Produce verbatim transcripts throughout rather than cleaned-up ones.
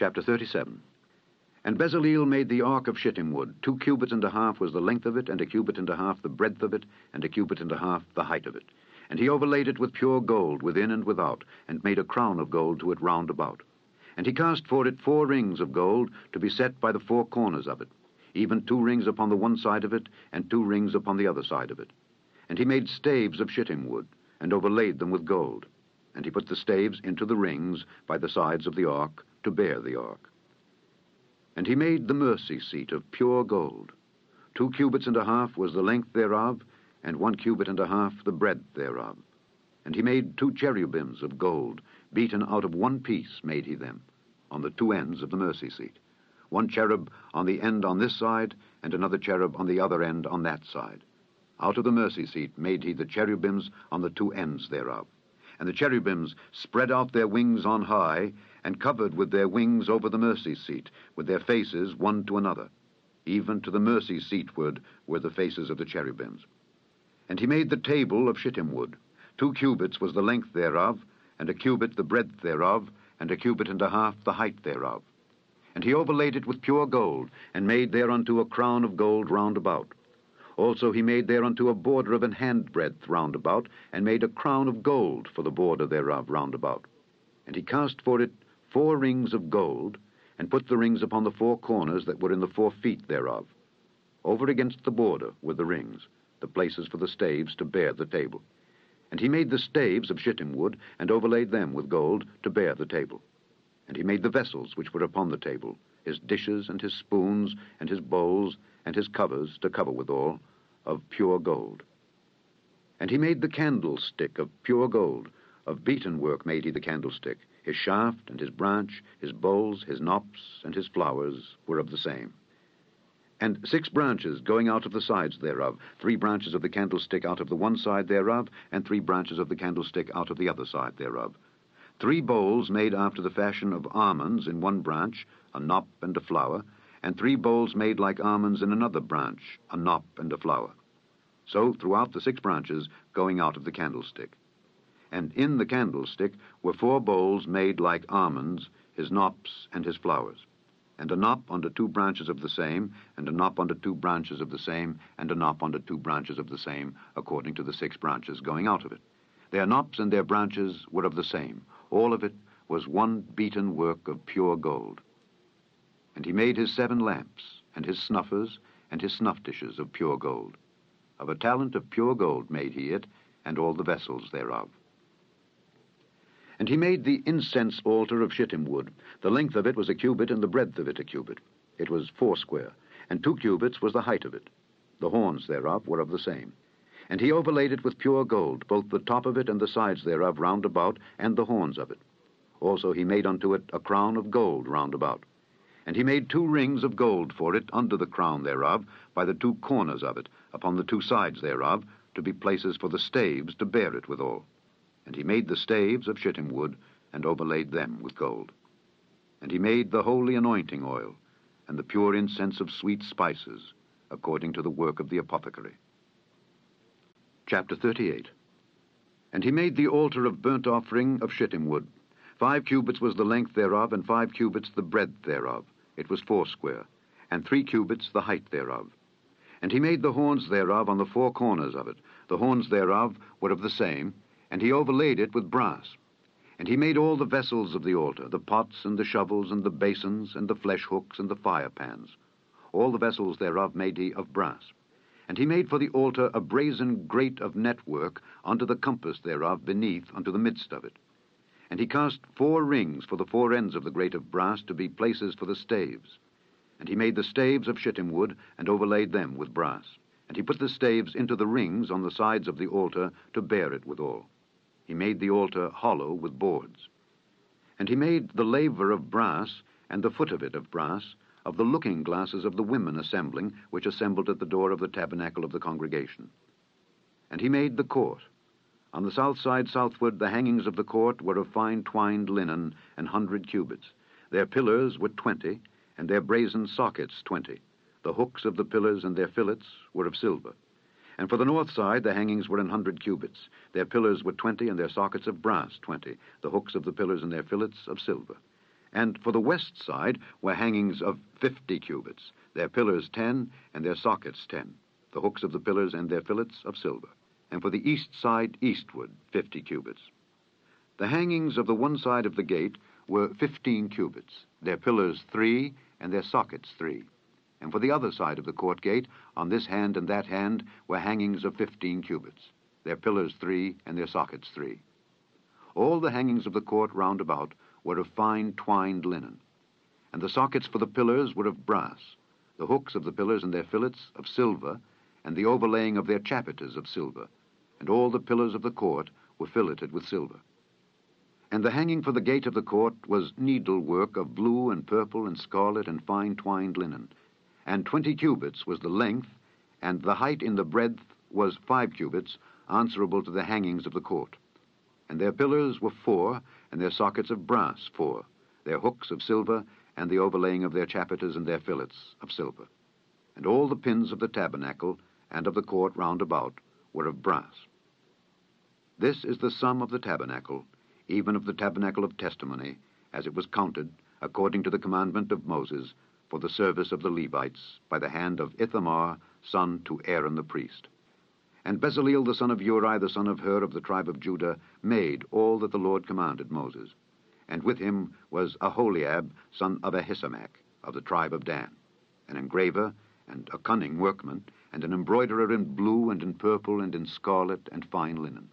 Chapter thirty-seven. And Bezaleel made the ark of shittim wood. Two cubits and a half was the length of it, and a cubit and a half the breadth of it, and a cubit and a half the height of it. And he overlaid it with pure gold within and without, and made a crown of gold to it round about. And he cast for it four rings of gold to be set by the four corners of it, even two rings upon the one side of it, and two rings upon the other side of it. And he made staves of shittim wood, and overlaid them with gold. And he put the staves into the rings by the sides of the ark, to bear the ark. And he made the mercy seat of pure gold. Two cubits and a half was the length thereof, and one cubit and a half the breadth thereof. And he made two cherubims of gold, beaten out of one piece made he them, on the two ends of the mercy seat. One cherub on the end on this side, and another cherub on the other end on that side. Out of the mercy seat made he the cherubims on the two ends thereof. And the cherubims spread out their wings on high, and covered with their wings over the mercy seat, with their faces one to another. Even to the mercy seatward were the faces of the cherubims. And he made the table of shittim wood. Two cubits was the length thereof, and a cubit the breadth thereof, and a cubit and a half the height thereof. And he overlaid it with pure gold, and made thereunto a crown of gold round about. Also he made thereunto a border of an handbreadth round about, and made a crown of gold for the border thereof round about. And he cast for it four rings of gold, and put the rings upon the four corners that were in the four feet thereof. Over against the border were the rings, the places for the staves to bear the table. And he made the staves of shittim wood, and overlaid them with gold to bear the table. And he made the vessels which were upon the table, his dishes and his spoons and his bowls and his covers to cover withal, of pure gold. And he made the candlestick of pure gold. Of beaten work made he the candlestick. His shaft and his branch, his bowls, his knops, and his flowers were of the same. And six branches going out of the sides thereof, three branches of the candlestick out of the one side thereof, and three branches of the candlestick out of the other side thereof. Three bowls made after the fashion of almonds in one branch, a knop and a flower, and three bowls made like almonds in another branch, a knop and a flower. So throughout the six branches going out of the candlestick. And in the candlestick were four bowls made like almonds, his knops and his flowers, and a knop under two branches of the same, and a knop under two branches of the same, and a knop under two branches of the same, according to the six branches going out of it. Their knops and their branches were of the same. All of it was one beaten work of pure gold. And he made his seven lamps, and his snuffers, and his snuff dishes of pure gold. Of a talent of pure gold made he it, and all the vessels thereof. And he made the incense altar of shittim wood. The length of it was a cubit, and the breadth of it a cubit. It was foursquare, and two cubits was the height of it. The horns thereof were of the same. And he overlaid it with pure gold, both the top of it and the sides thereof round about, and the horns of it. Also he made unto it a crown of gold round about. And he made two rings of gold for it under the crown thereof, by the two corners of it, upon the two sides thereof, to be places for the staves to bear it withal. And he made the staves of shittim wood, and overlaid them with gold. And he made the holy anointing oil, and the pure incense of sweet spices, according to the work of the apothecary. Chapter thirty-eight. And he made the altar of burnt offering of shittim wood. Five cubits was the length thereof, and five cubits the breadth thereof. It was foursquare, and three cubits the height thereof. And he made the horns thereof on the four corners of it. The horns thereof were of the same, and he overlaid it with brass. And he made all the vessels of the altar, the pots and the shovels and the basins and the flesh hooks and the fire pans. All the vessels thereof made he of brass. And he made for the altar a brazen grate of network unto the compass thereof beneath unto the midst of it. And he cast four rings for the four ends of the grate of brass to be places for the staves. And he made the staves of shittim wood, and overlaid them with brass. And he put the staves into the rings on the sides of the altar to bear it withal. He made the altar hollow with boards. And he made the laver of brass, and the foot of it of brass, of the looking glasses of the women assembling, which assembled at the door of the tabernacle of the congregation. And he made the court. On the south side southward the hangings of the court were of fine twined linen, an hundred cubits. Their pillars were twenty, and their brazen sockets twenty. The hooks of the pillars and their fillets were of silver. And for the north side the hangings were an hundred cubits. Their pillars were twenty, and their sockets of brass twenty. The hooks of the pillars and their fillets of silver. And for the west side were hangings of fifty cubits, their pillars ten, and their sockets ten, the hooks of the pillars and their fillets of silver. And for the east side eastward fifty cubits. The hangings of the one side of the gate were fifteen cubits, their pillars three, and their sockets three. And for the other side of the court gate, on this hand and that hand, were hangings of fifteen cubits, their pillars three, and their sockets three. All the hangings of the court round about were of fine twined linen, and the sockets for the pillars were of brass, the hooks of the pillars and their fillets of silver, and the overlaying of their chapiters of silver, and all the pillars of the court were filleted with silver. And the hanging for the gate of the court was needlework of blue and purple and scarlet and fine twined linen, and twenty cubits was the length, and the height in the breadth was five cubits, answerable to the hangings of the court. And their pillars were four, and their sockets of brass four, their hooks of silver, and the overlaying of their chapiters and their fillets of silver. And all the pins of the tabernacle and of the court round about were of brass. This is the sum of the tabernacle, even of the tabernacle of testimony, as it was counted, according to the commandment of Moses, for the service of the Levites, by the hand of Ithamar, son to Aaron the priest. And Bezaleel the son of Uri, the son of Hur of the tribe of Judah, made all that the Lord commanded Moses. And with him was Aholiab, son of Ahisamach, of the tribe of Dan, an engraver, and a cunning workman, and an embroiderer in blue, and in purple, and in scarlet, and fine linen.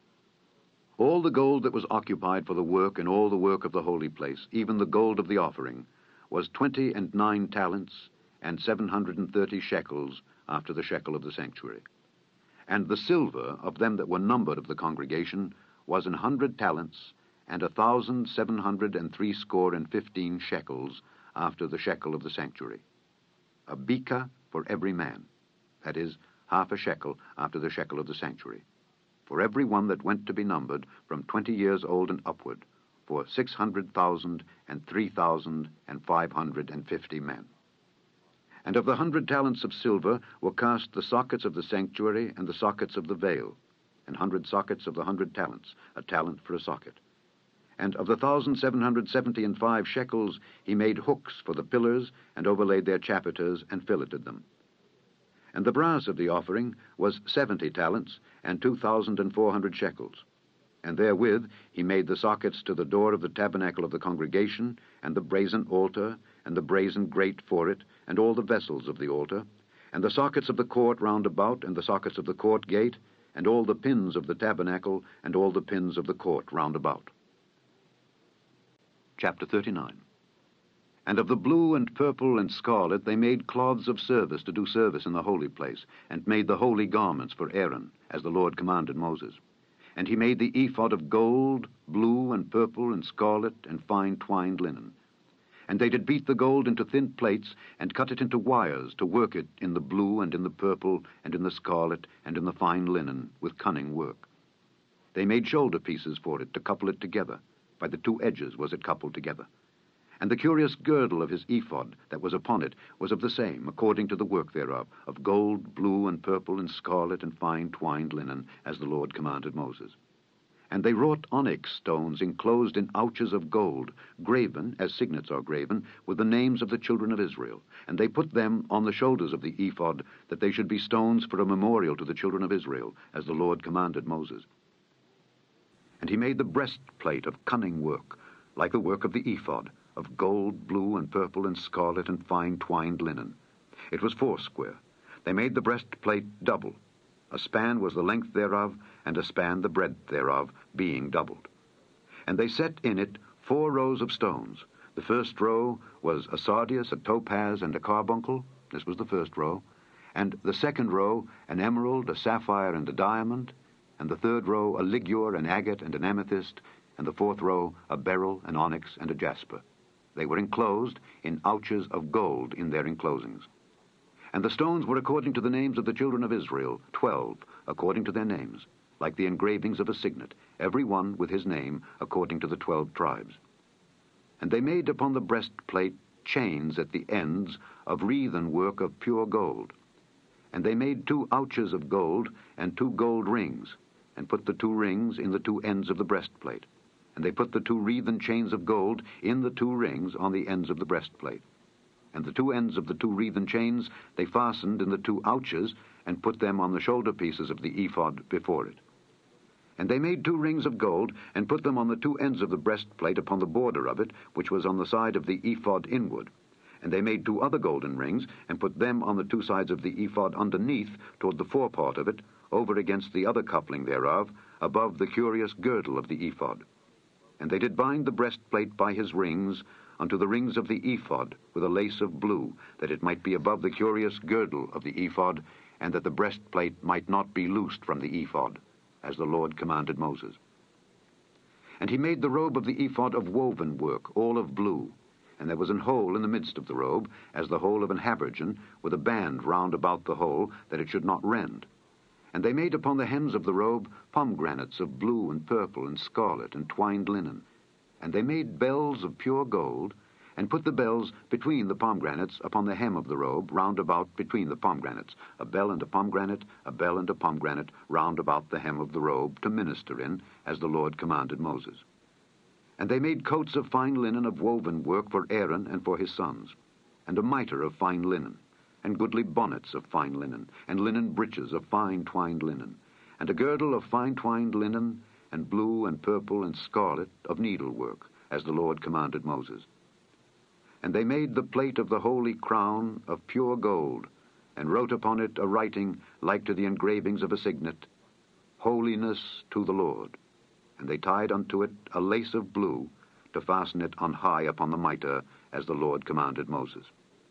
All the gold that was occupied for the work and all the work of the holy place, even the gold of the offering, was twenty and nine talents, and seven hundred and thirty shekels after the shekel of the sanctuary. And the silver of them that were numbered of the congregation was an hundred talents, and a thousand seven hundred and threescore and fifteen shekels after the shekel of the sanctuary. A beka for every man, that is, half a shekel after the shekel of the sanctuary, for every one that went to be numbered from twenty years old and upward, for six hundred thousand and three thousand and five hundred and fifty men. And of the hundred talents of silver were cast the sockets of the sanctuary and the sockets of the veil, an hundred sockets of the hundred talents, a talent for a socket. And of the thousand seven hundred seventy and five shekels he made hooks for the pillars, and overlaid their chapiters, and filleted them. And the brass of the offering was seventy talents, and two thousand and four hundred shekels. And therewith he made the sockets to the door of the tabernacle of the congregation, and the brazen altar, and the brazen grate for it, and all the vessels of the altar, and the sockets of the court round about, and the sockets of the court gate, and all the pins of the tabernacle, and all the pins of the court round about. Chapter thirty-nine. And of the blue and purple and scarlet they made cloths of service to do service in the holy place, and made the holy garments for Aaron, as the Lord commanded Moses. And he made the ephod of gold, blue and purple and scarlet, and fine twined linen. And they did beat the gold into thin plates, and cut it into wires, to work it in the blue, and in the purple, and in the scarlet, and in the fine linen, with cunning work. They made shoulder pieces for it, to couple it together. By the two edges was it coupled together. And the curious girdle of his ephod that was upon it was of the same, according to the work thereof, of gold, blue, and purple, and scarlet, and fine twined linen, as the Lord commanded Moses. And they wrought onyx stones enclosed in ouches of gold, graven, as signets are graven, with the names of the children of Israel. And they put them on the shoulders of the ephod, that they should be stones for a memorial to the children of Israel, as the Lord commanded Moses. And he made the breastplate of cunning work, like the work of the ephod, of gold, blue, and purple, and scarlet, and fine twined linen. It was foursquare. They made the breastplate double. A span was the length thereof, and a span the breadth thereof, being doubled. And they set in it four rows of stones. The first row was a sardius, a topaz, and a carbuncle. This was the first row. And the second row, an emerald, a sapphire, and a diamond. And the third row, a ligure, an agate, and an amethyst. And the fourth row, a beryl, an onyx, and a jasper. They were enclosed in ouches of gold in their enclosings. And the stones were according to the names of the children of Israel, twelve, according to their names, like the engravings of a signet, every one with his name, according to the twelve tribes. And they made upon the breastplate chains at the ends of wreathen work of pure gold. And they made two ouches of gold, and two gold rings, and put the two rings in the two ends of the breastplate. And they put the two wreathen chains of gold in the two rings on the ends of the breastplate. And the two ends of the two wreathen chains they fastened in the two ouches, and put them on the shoulder pieces of the ephod before it. And they made two rings of gold, and put them on the two ends of the breastplate upon the border of it, which was on the side of the ephod inward. And they made two other golden rings, and put them on the two sides of the ephod underneath, toward the forepart of it, over against the other coupling thereof, above the curious girdle of the ephod. And they did bind the breastplate by his rings unto the rings of the ephod with a lace of blue, that it might be above the curious girdle of the ephod, and that the breastplate might not be loosed from the ephod, as the Lord commanded Moses. And he made the robe of the ephod of woven work, all of blue, and there was an hole in the midst of the robe, as the hole of an habergeon, with a band round about the hole, that it should not rend. And they made upon the hems of the robe pomegranates of blue and purple and scarlet and twined linen. And they made bells of pure gold, and put the bells between the pomegranates upon the hem of the robe, round about between the pomegranates, a bell and a pomegranate, a bell and a pomegranate, round about the hem of the robe, to minister in, as the Lord commanded Moses. And they made coats of fine linen of woven work for Aaron and for his sons, and a mitre of fine linen, and goodly bonnets of fine linen, and linen breeches of fine twined linen, and a girdle of fine twined linen, and blue and purple and scarlet of needlework, as the Lord commanded Moses. And they made the plate of the holy crown of pure gold, and wrote upon it a writing like to the engravings of a signet, Holiness to the Lord. And they tied unto it a lace of blue, to fasten it on high upon the mitre, as the Lord commanded Moses.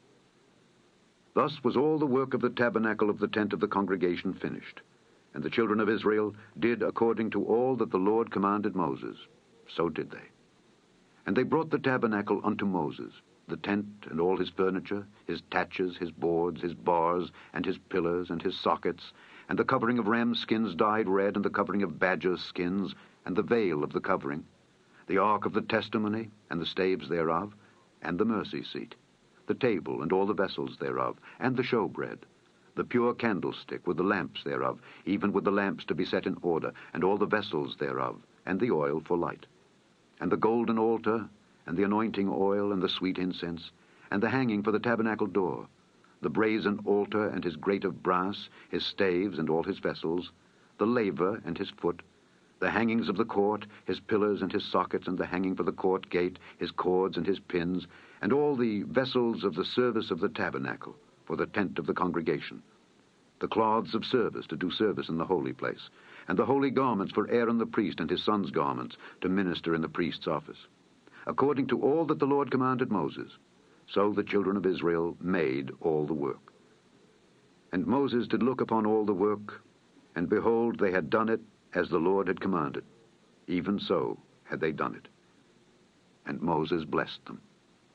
Thus was all the work of the tabernacle of the tent of the congregation finished. And the children of Israel did according to all that the Lord commanded Moses. So did they. And they brought the tabernacle unto Moses, the tent and all his furniture, his taches, his boards, his bars, and his pillars, and his sockets, and the covering of ram skins dyed red, and the covering of badger skins, and the veil of the covering, the ark of the testimony, and the staves thereof, and the mercy seat, the table and all the vessels thereof, and the showbread, the pure candlestick with the lamps thereof, even with the lamps to be set in order, and all the vessels thereof, and the oil for light, and the golden altar, and the anointing oil, and the sweet incense, and the hanging for the tabernacle door, the brazen altar and his grate of brass, his staves and all his vessels, the laver and his foot, the hangings of the court, his pillars and his sockets, and the hanging for the court gate, his cords and his pins, and all the vessels of the service of the tabernacle, for the tent of the congregation, the cloths of service to do service in the holy place, and the holy garments for Aaron the priest and his sons' garments to minister in the priest's office. According to all that the Lord commanded Moses, so the children of Israel made all the work. And Moses did look upon all the work, and behold, they had done it as the Lord had commanded. Even so had they done it. And Moses blessed them.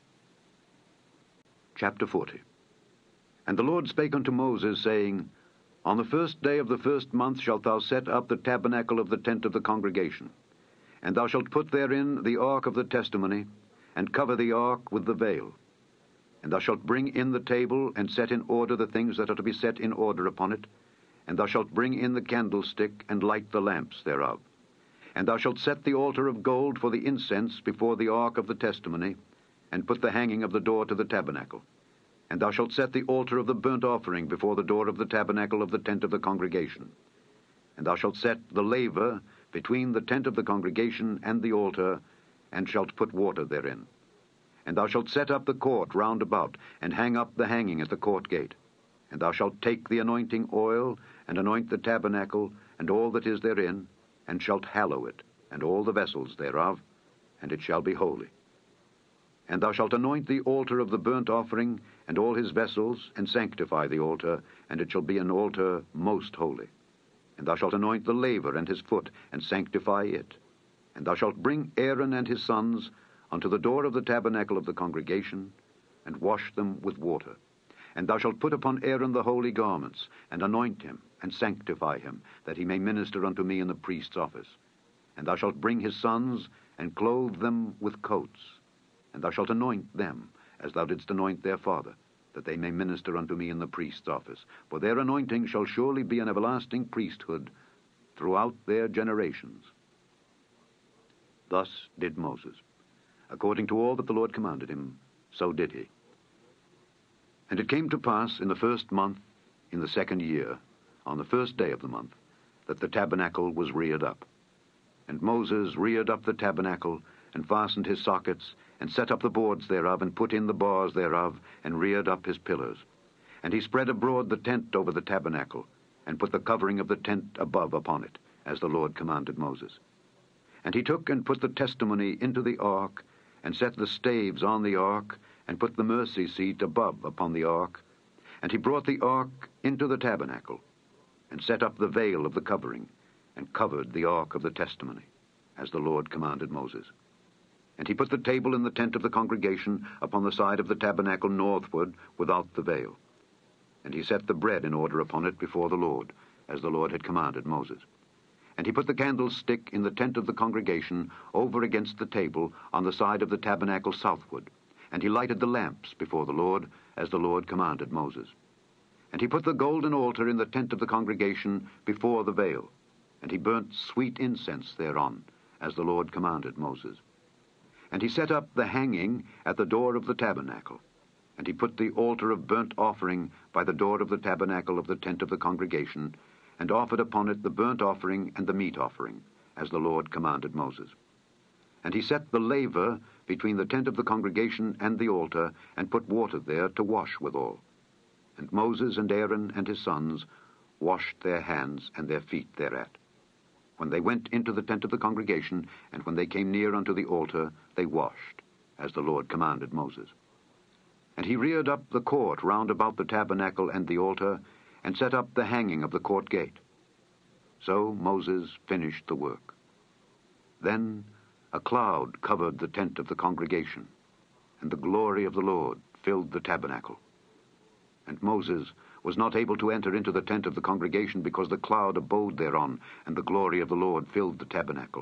Chapter forty. And the Lord spake unto Moses, saying, On the first day of the first month shalt thou set up the tabernacle of the tent of the congregation. And thou shalt put therein the ark of the testimony, and cover the ark with the veil. And thou shalt bring in the table, and set in order the things that are to be set in order upon it. And thou shalt bring in the candlestick, and light the lamps thereof. And thou shalt set the altar of gold for the incense before the ark of the testimony, and put the hanging of the door to the tabernacle. And thou shalt set the altar of the burnt offering before the door of the tabernacle of the tent of the congregation. And thou shalt set the laver between the tent of the congregation and the altar, and shalt put water therein. And thou shalt set up the court round about, and hang up the hanging at the court gate. And thou shalt take the anointing oil, and anoint the tabernacle, and all that is therein, and shalt hallow it, and all the vessels thereof, and it shall be holy. And thou shalt anoint the altar of the burnt offering, and all his vessels, and sanctify the altar, and it shall be an altar most holy. And thou shalt anoint the laver and his foot, and sanctify it. And thou shalt bring Aaron and his sons unto the door of the tabernacle of the congregation, and wash them with water. And thou shalt put upon Aaron the holy garments, and anoint him, and sanctify him, that he may minister unto me in the priest's office. And thou shalt bring his sons, and clothe them with coats. And thou shalt anoint them, as thou didst anoint their father, that they may minister unto me in the priest's office. For their anointing shall surely be an everlasting priesthood throughout their generations. Thus did Moses. According to all that the Lord commanded him, so did he. And it came to pass in the first month, in the second year, on the first day of the month, that the tabernacle was reared up. And Moses reared up the tabernacle, and fastened his sockets, and set up the boards thereof, and put in the bars thereof, and reared up his pillars. And he spread abroad the tent over the tabernacle, and put the covering of the tent above upon it, as the Lord commanded Moses. And he took and put the testimony into the ark, and set the staves on the ark, and put the mercy seat above upon the ark. And he brought the ark into the tabernacle, and set up the veil of the covering, and covered the ark of the testimony, as the Lord commanded Moses. And he put the table in the tent of the congregation upon the side of the tabernacle northward, without the veil. And he set the bread in order upon it before the Lord, as the Lord had commanded Moses. And he put the candlestick in the tent of the congregation over against the table on the side of the tabernacle southward. And he lighted the lamps before the Lord, as the Lord commanded Moses. And he put the golden altar in the tent of the congregation before the veil. And he burnt sweet incense thereon, as the Lord commanded Moses. And he set up the hanging at the door of the tabernacle. And he put the altar of burnt offering by the door of the tabernacle of the tent of the congregation, and offered upon it the burnt offering and the meat offering, as the Lord commanded Moses. And he set the laver between the tent of the congregation and the altar, and put water there to wash withal. And Moses and Aaron and his sons washed their hands and their feet thereat. When they went into the tent of the congregation, and when they came near unto the altar, they washed, as the Lord commanded Moses. And he reared up the court round about the tabernacle and the altar, and set up the hanging of the court gate. So Moses finished the work. Then a cloud covered the tent of the congregation, and the glory of the Lord filled the tabernacle. And Moses was not able to enter into the tent of the congregation, because the cloud abode thereon, and the glory of the Lord filled the tabernacle.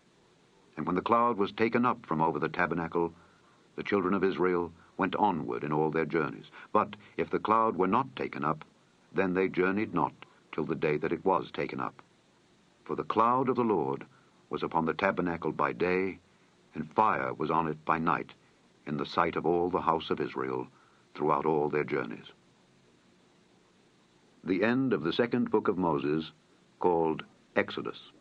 And when the cloud was taken up from over the tabernacle, the children of Israel went onward in all their journeys. But if the cloud were not taken up, then they journeyed not till the day that it was taken up. For the cloud of the Lord was upon the tabernacle by day, and fire was on it by night, in the sight of all the house of Israel, throughout all their journeys. The end of the second book of Moses, called Exodus.